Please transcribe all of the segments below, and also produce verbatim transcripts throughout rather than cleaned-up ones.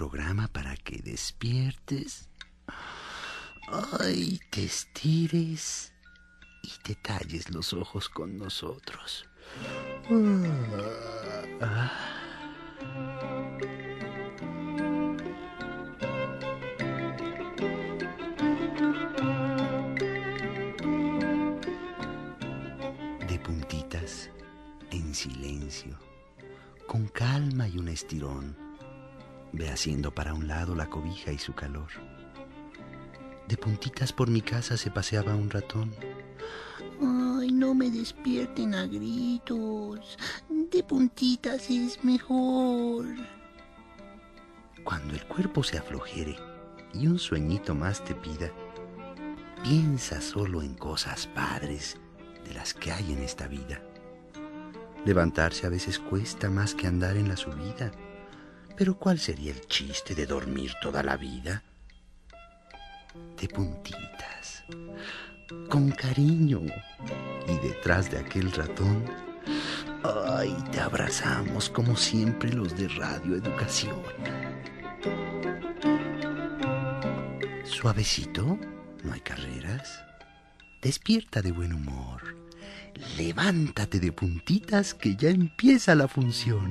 programa para que despiertes, ay, te estires y te talles los ojos con nosotros. Ah. De puntitas, en silencio, con calma y un estirón, ve haciendo para un lado la cobija y su calor. De puntitas por mi casa se paseaba un ratón. Ay, no me despierten a gritos. De puntitas es mejor. Cuando el cuerpo se aflojere y un sueñito más te pida, piensa solo en cosas padres de las que hay en esta vida. Levantarse a veces cuesta más que andar en la subida, pero ¿cuál sería el chiste de dormir toda la vida? De puntitas, con cariño, y detrás de aquel ratón, ay, te abrazamos como siempre los de Radio Educación. Suavecito, no hay carreras. Despierta de buen humor. Levántate de puntitas que ya empieza la función.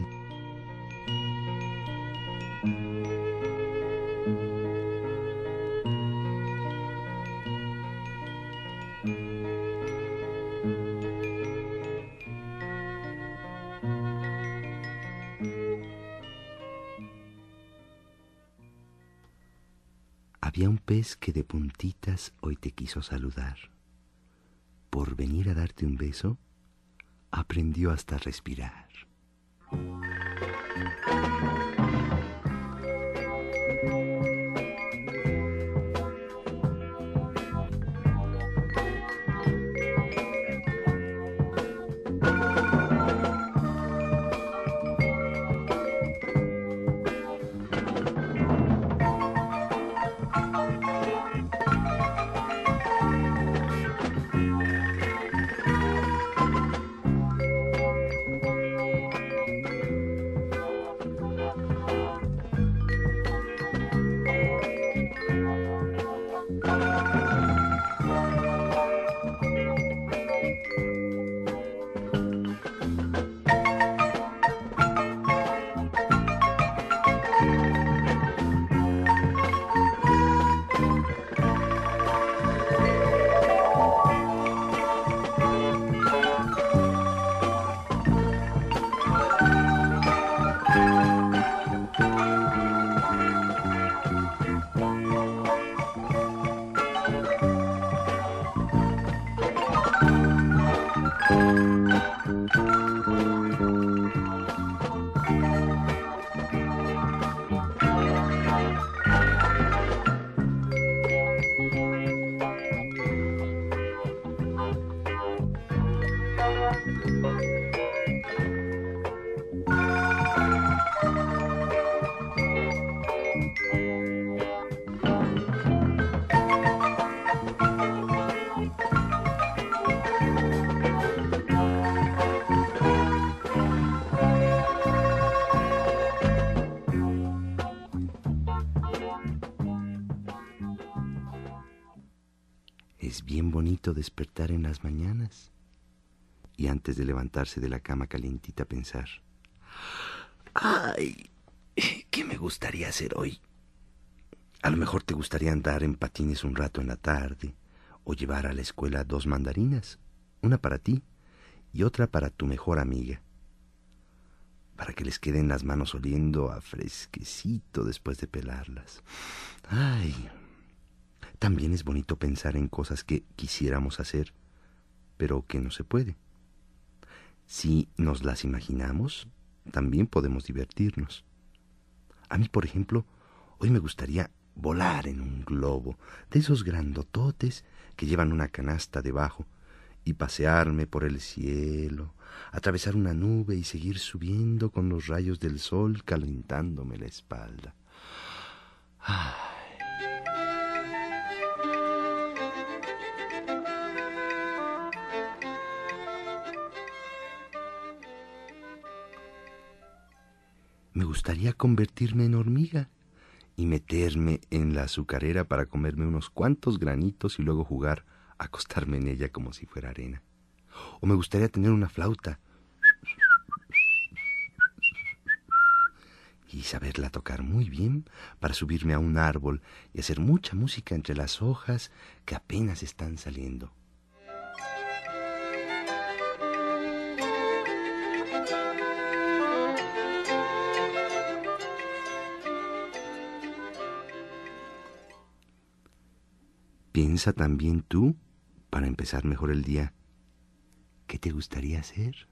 Había un pez que de puntitas hoy te quiso saludar. Por venir a darte un beso, aprendió hasta a respirar. Es bien bonito despertar en las mañanas y antes de levantarse de la cama calientita pensar: ¡ay! ¿Qué me gustaría hacer hoy? A lo mejor te gustaría andar en patines un rato en la tarde o llevar a la escuela dos mandarinas, una para ti y otra para tu mejor amiga, para que les queden las manos oliendo a fresquecito después de pelarlas. ¡Ay! También es bonito pensar en cosas que quisiéramos hacer, pero que no se puede. Si nos las imaginamos, también podemos divertirnos. A mí, por ejemplo, hoy me gustaría volar en un globo, de esos grandototes que llevan una canasta debajo, y pasearme por el cielo, atravesar una nube y seguir subiendo con los rayos del sol calentándome la espalda. ¡Ay! Me gustaría convertirme en hormiga y meterme en la azucarera para comerme unos cuantos granitos y luego jugar a acostarme en ella como si fuera arena. O me gustaría tener una flauta y saberla tocar muy bien para subirme a un árbol y hacer mucha música entre las hojas que apenas están saliendo. Piensa también tú, para empezar mejor el día, ¿qué te gustaría hacer?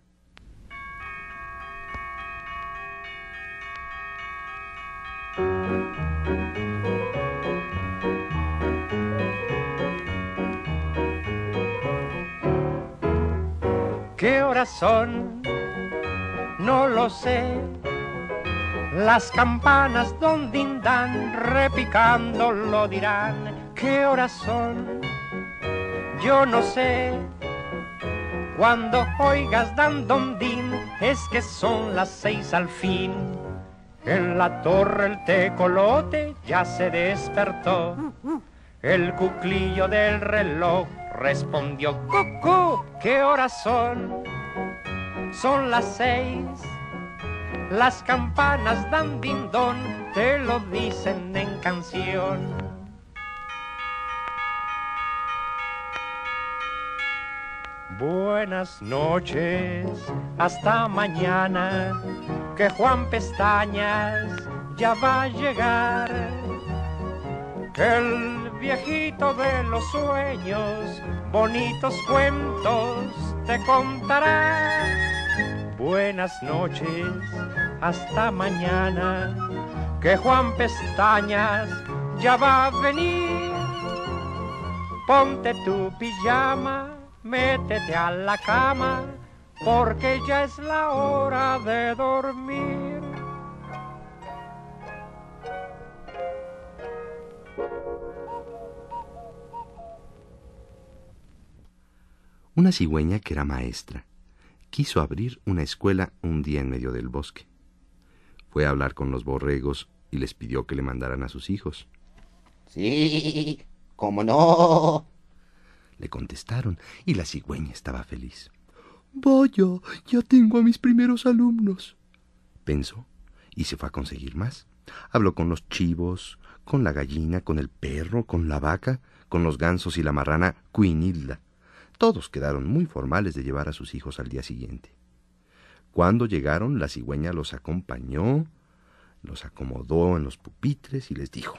¿Qué horas son? No lo sé. Las campanas donde dan repicando lo dirán. ¿Qué horas son? Yo no sé. Cuando oigas dan don din, es que son las seis al fin. En la torre el tecolote ya se despertó. El cuclillo del reloj respondió: ¡Cucú! ¿Qué horas son? Son las seis. Las campanas dan din don, te lo dicen en canción. Buenas noches, hasta mañana, que Juan Pestañas ya va a llegar. Que el viejito de los sueños, bonitos cuentos te contará. Buenas noches, hasta mañana, que Juan Pestañas ya va a venir. Ponte tu pijama, métete a la cama, porque ya es la hora de dormir. Una cigüeña que era maestra quiso abrir una escuela un día en medio del bosque. Fue a hablar con los borregos y les pidió que le mandaran a sus hijos. Sí, cómo no, le contestaron, y la cigüeña estaba feliz. Vaya, ya tengo a mis primeros alumnos, pensó, y se fue a conseguir más. Habló con los chivos, con la gallina, con el perro, con la vaca, con los gansos y la marrana Cuinilda. Todos quedaron muy formales de llevar a sus hijos al día siguiente. Cuando llegaron, la cigüeña los acompañó, los acomodó en los pupitres y les dijo: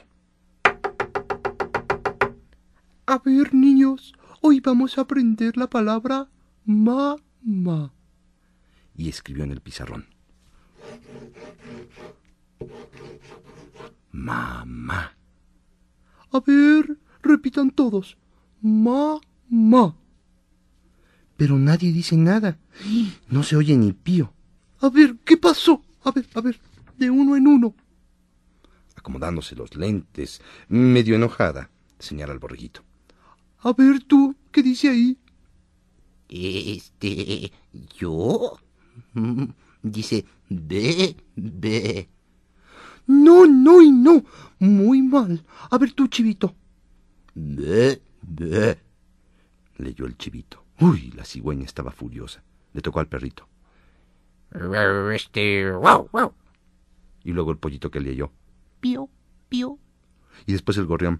A ver, niños, hoy vamos a aprender la palabra mamá. Y escribió en el pizarrón: mamá. A ver, repitan todos: mamá. Pero nadie dice nada. No se oye ni pío. A ver, ¿qué pasó? A ver, a ver, de uno en uno. Acomodándose los lentes, medio enojada, señala al borreguito. A ver tú, ¿qué dice ahí? Este, yo, dice be, be. No, no y no, muy mal. A ver tú, chivito. Be, be, leyó el chivito. Uy, la cigüeña estaba furiosa. Le tocó al perrito. Este, wow, wow. Y luego el pollito que leyó. Pío, pío. Y después el gorrión.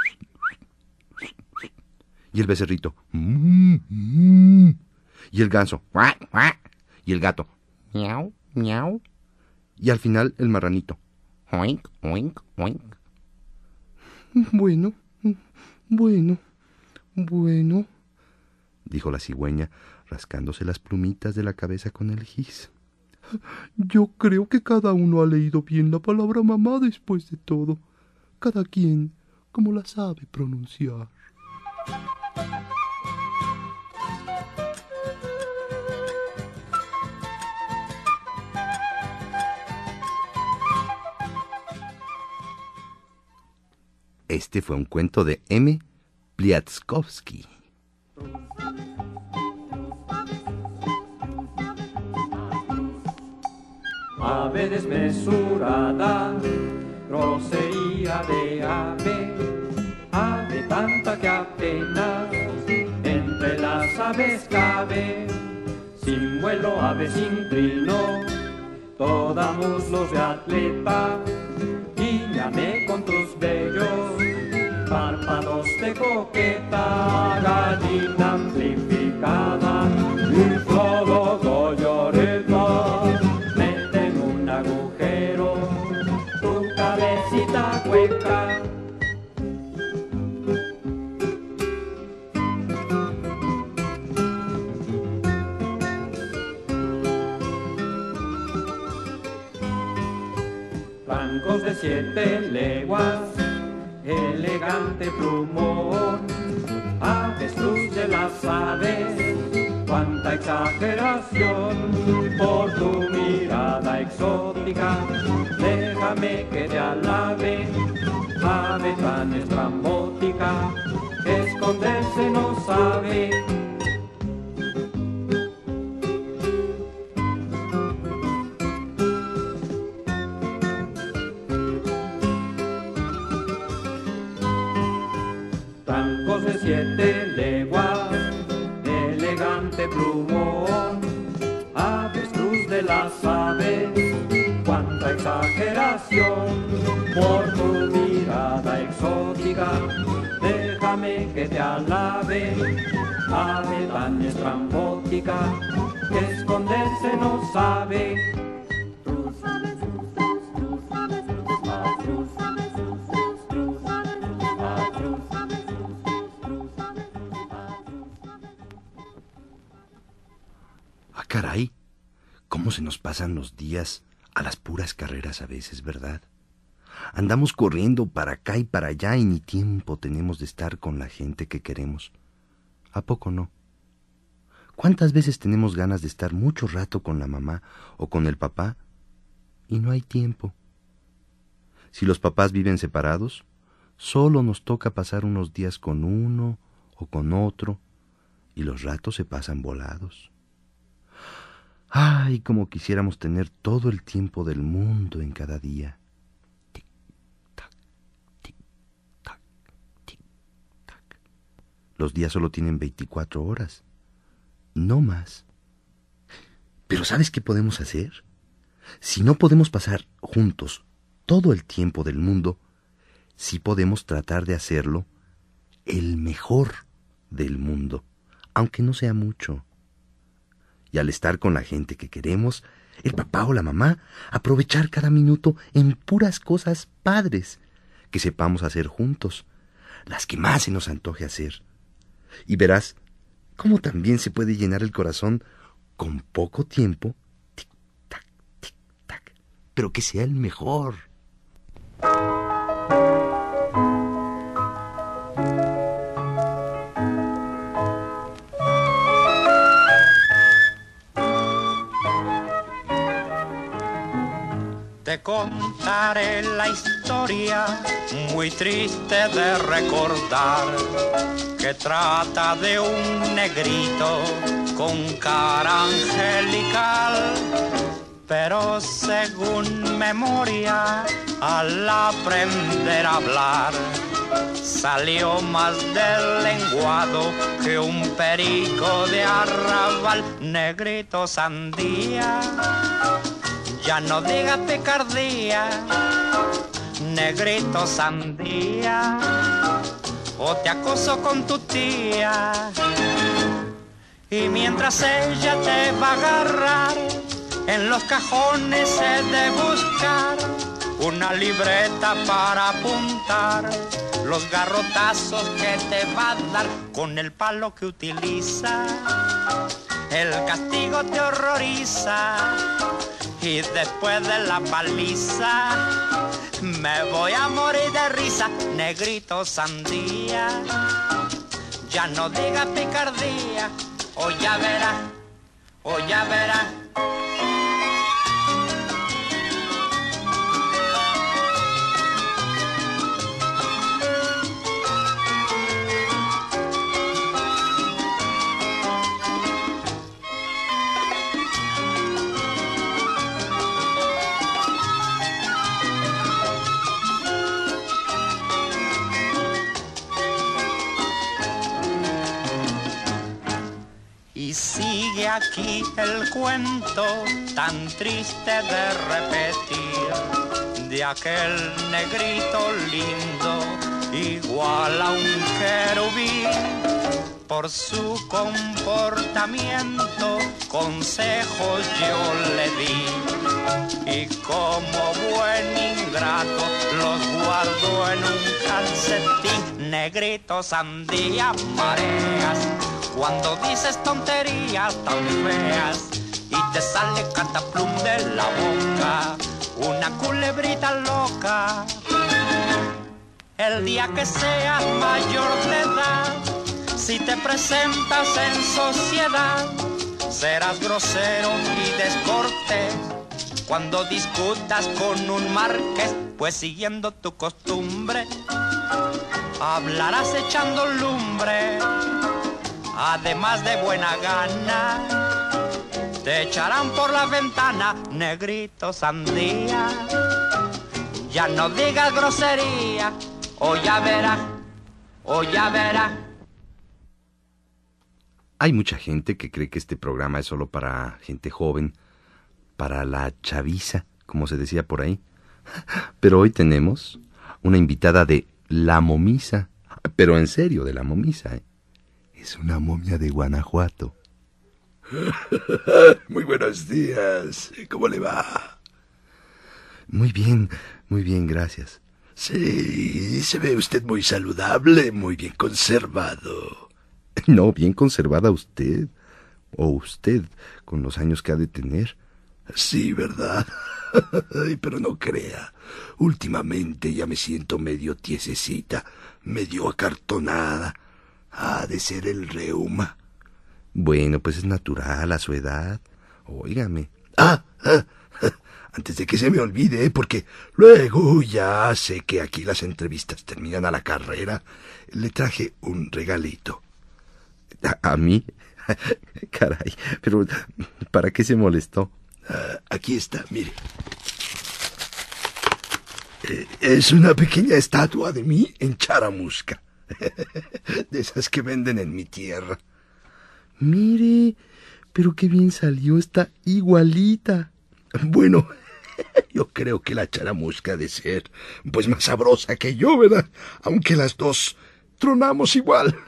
Y el becerrito. Mm, mm. Y el ganso. Y el gato. Miau, miau. Y al final el marranito. Oink, oink, oink. Bueno, bueno, bueno, dijo la cigüeña, rascándose las plumitas de la cabeza con el gis. Yo creo que cada uno ha leído bien la palabra mamá después de todo. Cada quien como la sabe pronunciar. Este fue un cuento de M. Pliatkowski. Ave desmesurada, grosería de ave, ave tanta que apenas entre las aves cabe, sin vuelo, ave sin trino, toda muslos de atleta, guíñame con tus bellos párpados de coqueta, gallina amplificada, y todo doyoreta, mete en un agujero tu cabecita hueca. Flancos de siete leguas, elegante plumón, avestruz de las aves, cuánta exageración, por tu mirada exótica, déjame que te alabe, ave tan estrambótica, esconderse no sabe. De siete leguas, elegante plumón, avestruz de las aves, cuánta exageración, por tu mirada exótica, déjame que te alabe, ave tan estrambótica, que esconderse no sabe. Caray, cómo se nos pasan los días a las puras carreras a veces, ¿verdad? Andamos corriendo para acá y para allá y ni tiempo tenemos de estar con la gente que queremos. ¿A poco no? ¿Cuántas veces tenemos ganas de estar mucho rato con la mamá o con el papá y no hay tiempo? Si los papás viven separados, solo nos toca pasar unos días con uno o con otro y los ratos se pasan volados. Ay, como quisiéramos tener todo el tiempo del mundo en cada día. Tic, tac, tic, tac, tic, tac. Los días solo tienen veinticuatro horas, no más. Pero ¿sabes qué podemos hacer? Si no podemos pasar juntos todo el tiempo del mundo, sí podemos tratar de hacerlo el mejor del mundo, aunque no sea mucho. Y al estar con la gente que queremos, el papá o la mamá, aprovechar cada minuto en puras cosas padres que sepamos hacer juntos, las que más se nos antoje hacer. Y verás cómo también se puede llenar el corazón con poco tiempo, tic-tac, tic-tac, pero que sea el mejor. Te contaré la historia muy triste de recordar, que trata de un negrito con cara angelical, pero según memoria, al aprender a hablar, salió más deslenguado que un perico de arrabal. Negrito sandía, ya no digas picardía, negrito sandía, o te acoso con tu tía. Y mientras ella te va a agarrar, en los cajones he de buscar una libreta para apuntar los garrotazos que te va a dar con el palo que utiliza. El castigo te horroriza y después de la paliza me voy a morir de risa. Negrito sandía, ya no digas picardía, o ya verás, o ya verás. he aquí el cuento tan triste de repetir, de aquel negrito lindo, igual a un querubín. Por su comportamiento consejos yo le di, y como buen ingrato los guardo en un calcetín. Negrito, sandía, mareas, cuando dices tonterías tan feas y te sale cataplum de la boca una culebrita loca. El día que seas mayor de edad, si te presentas en sociedad, serás grosero y descortés cuando discutas con un marqués, pues siguiendo tu costumbre hablarás echando lumbre. Además de buena gana, te echarán por la ventana. Negrito, sandía, ya no digas grosería, o ya verás, o ya verás. Hay mucha gente que cree que este programa es solo para gente joven, para la chaviza, como se decía por ahí. Pero hoy tenemos una invitada de La Momisa, pero en serio, de La Momisa, ¿eh? Es una momia de Guanajuato. Muy buenos días. ¿Cómo le va? Muy bien, muy bien, gracias. Sí, se ve usted muy saludable, muy bien conservado. No, bien conservada usted, o usted, con los años que ha de tener. Sí, ¿verdad? Ay, pero no crea. Últimamente ya me siento medio tiesecita, medio acartonada. Ha de ser el reuma. Bueno, pues es natural a su edad. Óigame. Ah, ah, antes de que se me olvide, porque luego ya sé que aquí las entrevistas terminan a la carrera, le traje un regalito. ¿A, a mí? Caray, pero ¿para qué se molestó? Uh, aquí está, mire. Eh, es una pequeña estatua de mí en charamusca. De esas que venden en mi tierra. Mire, pero qué bien salió, está igualita. Bueno, yo creo que la charamusca ha de ser pues más sabrosa que yo, ¿verdad? Aunque las dos tronamos igual.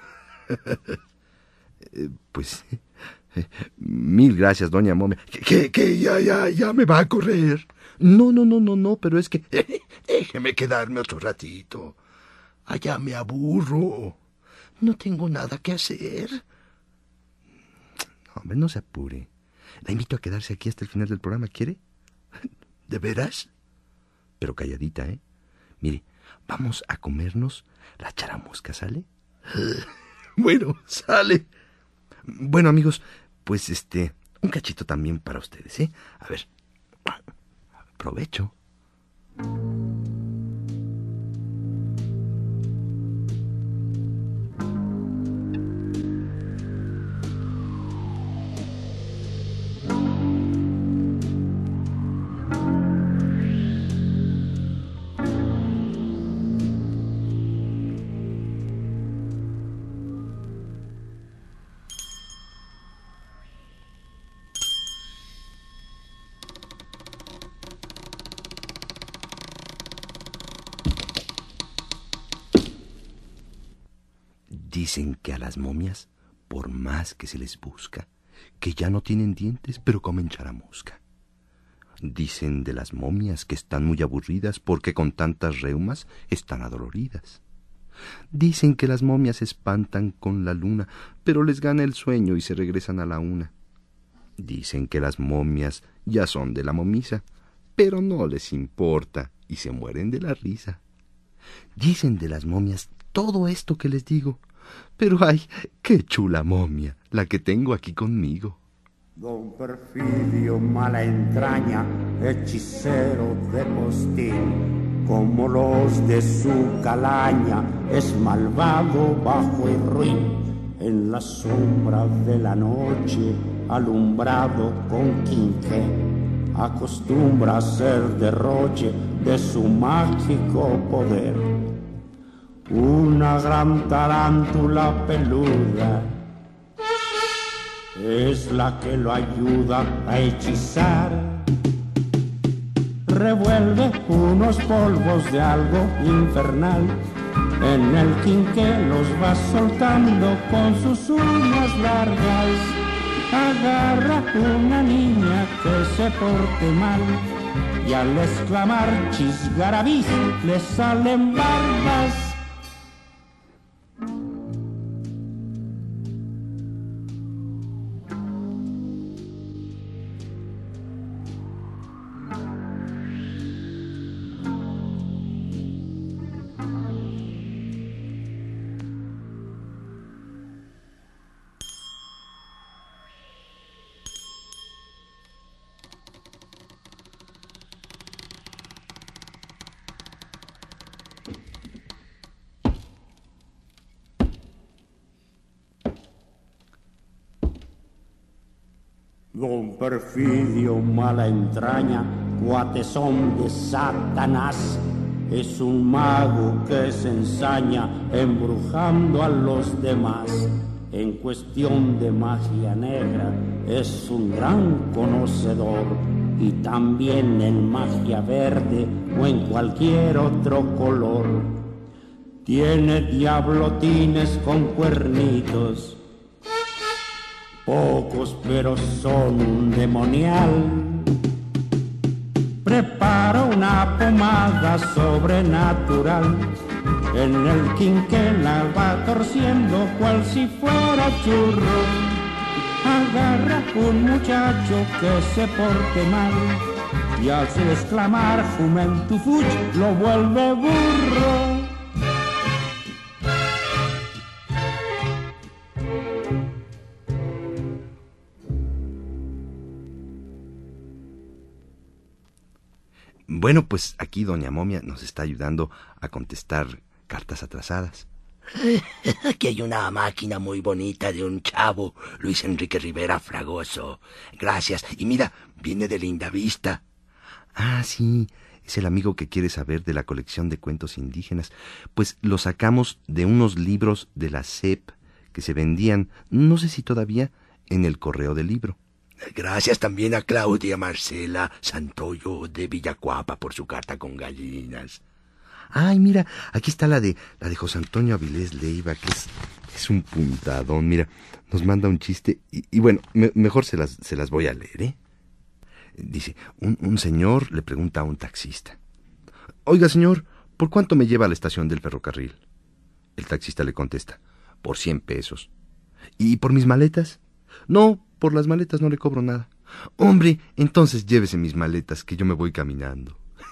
eh, pues eh, mil gracias, doña Momia. Que, que, que ya, ya, ya me va a correr. No, no, no, no, no, pero es que déjeme quedarme otro ratito. Allá me aburro. No tengo nada que hacer. Hombre, no se apure. La invito a quedarse aquí hasta el final del programa, ¿quiere? ¿De veras? Pero calladita, ¿eh? Mire, vamos a comernos la charamusca, ¿sale? Bueno, sale. Bueno, amigos, pues este, un cachito también para ustedes, ¿eh? A ver, provecho. Dicen que a las momias, por más que se les busca, que ya no tienen dientes, pero comen charamusca. Dicen de las momias que están muy aburridas porque con tantas reumas están adoloridas. Dicen que las momias se espantan con la luna, pero les gana el sueño y se regresan a la una. Dicen que las momias ya son de la momisa, pero no les importa y se mueren de la risa. Dicen de las momias todo esto que les digo, pero ay, qué chula momia la que tengo aquí conmigo. Don Perfidio mala entraña, hechicero de postín, como los de su calaña, es malvado, bajo y ruin, en la sombra de la noche, alumbrado con quinqué, acostumbra a hacer derroche de su mágico poder. Una gran tarántula peluda es la que lo ayuda a hechizar. Revuelve unos polvos de algo infernal, en el quinqué los va soltando con sus uñas largas. Agarra una niña que se porte mal, y al exclamar chisgarabís le salen barbas. Don Perfidio, mala entraña, cuatezón de Satanás, es un mago que se ensaña embrujando a los demás. En cuestión de magia negra es un gran conocedor, y también en magia verde o en cualquier otro color. Tiene diablotines con cuernitos, pocos pero son un demonial. Prepara una pomada sobrenatural, en el quinqué la va torciendo cual si fuera churro. Agarra un muchacho que se porte mal, y al exclamar jumentufuch lo vuelve burro. Bueno, pues aquí doña Momia nos está ayudando a contestar cartas atrasadas. Aquí hay una máquina muy bonita de un chavo, Luis Enrique Rivera Fragoso. Gracias. Y mira, viene de Lindavista. Ah, sí, es el amigo que quiere saber de la colección de cuentos indígenas. Pues lo sacamos de unos libros de la S E P que se vendían, no sé si todavía, en el correo del libro. Gracias también a Claudia Marcela Santoyo de Villacuapa por su carta con gallinas. Ay, mira, aquí está la de la de José Antonio Avilés Leiva, que es, es un puntadón. Mira, nos manda un chiste y, y bueno, me, mejor se las, se las voy a leer, ¿eh? Dice, un, un señor le pregunta a un taxista: oiga, señor, ¿por cuánto me lleva a la estación del ferrocarril? El taxista le contesta: por cien pesos. ¿Y por mis maletas? No, por las maletas no le cobro nada. Hombre, entonces llévese mis maletas, que yo me voy caminando.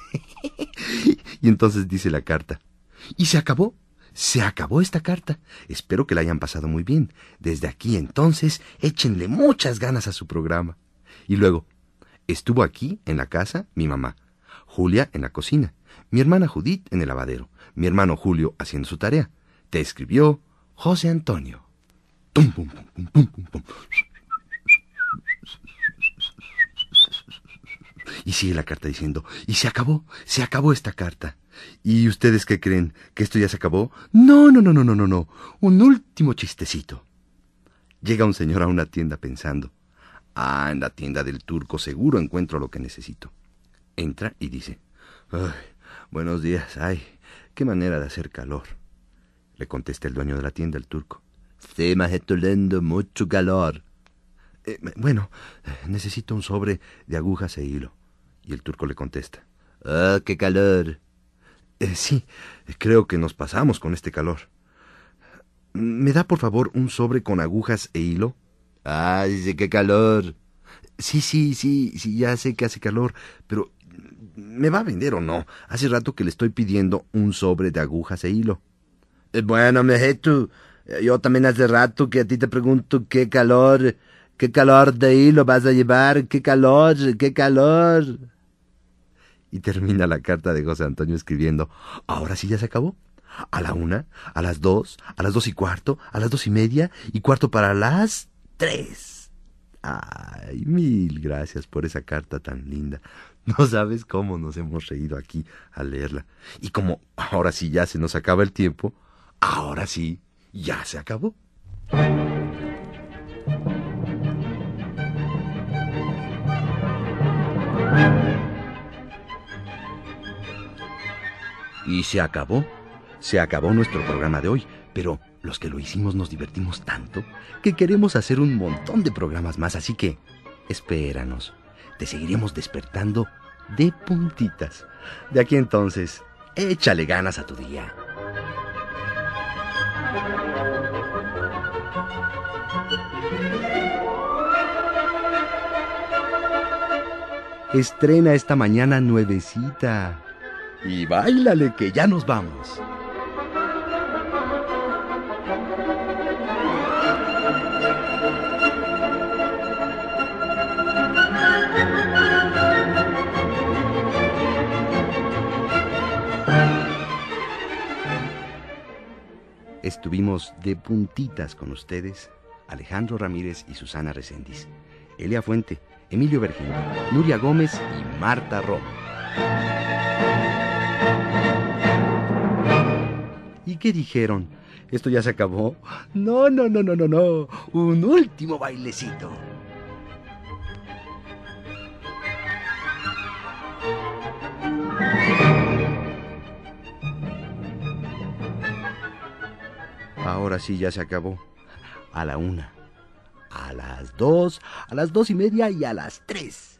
Y entonces dice la carta: ¿y se acabó? Se acabó esta carta. Espero que la hayan pasado muy bien. Desde aquí entonces, échenle muchas ganas a su programa. Y luego, estuvo aquí, en la casa, mi mamá, Julia en la cocina, mi hermana Judith en el lavadero, mi hermano Julio haciendo su tarea. Te escribió José Antonio. Tum, pum, pum, pum, pum, pum, pum. Y sigue la carta diciendo: y se acabó, se acabó esta carta. ¿Y ustedes qué creen? ¿Que esto ya se acabó? No, no, no, no, no, no, no. Un último chistecito. Llega un señor a una tienda pensando: ah, en la tienda del turco seguro encuentro lo que necesito. Entra y dice: ay, buenos días, ay, qué manera de hacer calor. Le contesta el dueño de la tienda, el turco: sí, majetolendo, mucho calor. Eh, bueno, necesito un sobre de agujas e hilo. Y el turco le contesta: ah, qué calor. Eh, sí, creo que nos pasamos con este calor. ¿Me da por favor un sobre con agujas e hilo? Ah, dice, qué calor. Sí, sí, sí, sí, ya sé que hace calor, pero ¿me va a vender o no? Hace rato que le estoy pidiendo un sobre de agujas e hilo. Eh, bueno, mejetu, yo también hace rato que a ti te pregunto qué calor, qué calor de hilo vas a llevar, qué calor, qué calor. Y termina la carta de José Antonio escribiendo: ahora sí ya se acabó. A la una, a las dos, a las dos y cuarto, a las dos y media y cuarto para las tres. Ay, mil gracias por esa carta tan linda. No sabes cómo nos hemos reído aquí al leerla. Y como ahora sí ya se nos acaba el tiempo, ahora sí ya se acabó. Y se acabó. Se acabó nuestro programa de hoy, pero los que lo hicimos nos divertimos tanto que queremos hacer un montón de programas más, así que espéranos. Te seguiremos despertando de puntitas. De aquí entonces, échale ganas a tu día. Estrena esta mañana nuevecita. Y báilale que ya nos vamos. Estuvimos de puntitas con ustedes, Alejandro Ramírez y Susana Reséndiz, Elia Fuente, Emilio Vergín, Nuria Gómez y Marta Romo. ¿Y qué dijeron? ¿Esto ya se acabó? No, no, no, no, no, no. Un último bailecito. Ahora sí ya se acabó. A la una, a las dos, a las dos y media y a las tres.